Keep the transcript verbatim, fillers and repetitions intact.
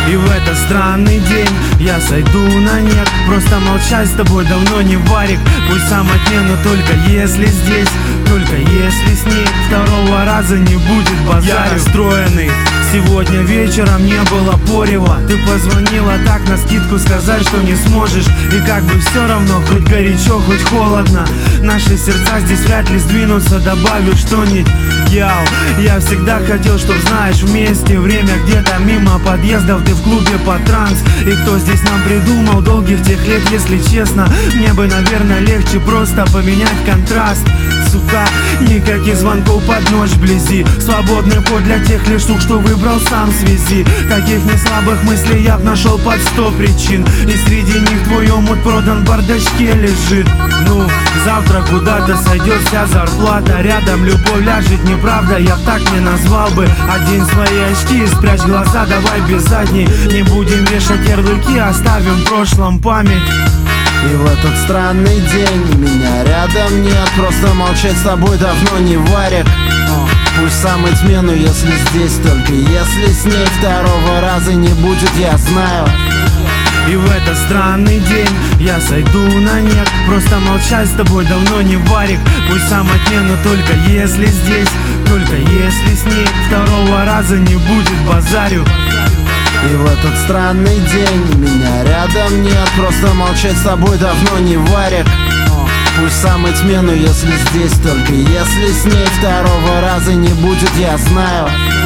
И в этот странный день я сойду на нет. Просто молчать с тобой давно не варик. Пусть сам отмену, только если здесь, только если с ней второго раза не будет базарю. Я расстроенный, сегодня вечером не было порева. Ты позвонила так навскидку сказать, что не сможешь. И как бы все равно, хоть горячо, хоть холодно, наши сердца здесь вряд ли сдвинутся. Добавлю что-нибудь. Яу, я всегда хотел, чтоб знаешь, вместе время где-то мимо подъездов. Ты в клубе по транс. И кто здесь нам придумал долгих тех лет, если честно, мне бы, наверное, легче просто поменять контраст. Сука, никаких звонков под ночь вблизи. Свободный путь для тех лишь штук, что выбрал сам в связи. Таких неслабых мыслей я б нашел под сто причин. И среди них твой омут продан в бардачке лежит. Ну, завтра куда-то сойдет вся зарплата. Рядом любовь ляжет, неправда, я б так не назвал бы. Одень свои очки и спрячь глаза, давай без задней. Не будем вешать ярлыки, оставим в прошлом память. И в этот странный день меня рядом нет. Просто молчать с тобой давно не варик. Пусть сам отмену, если здесь, только если с ней второго раза не будет, я знаю. И в этот странный день я сойду на нет. Просто молчать с тобой давно не варик. Пусть сам отмену, только если здесь, только если с ней второго раза не будет базарю. И в этот странный день меня рядом нет. Просто молчать с тобой давно не варик. Пусть сам отмену, если здесь, только если с ней второго раза не будет, я знаю.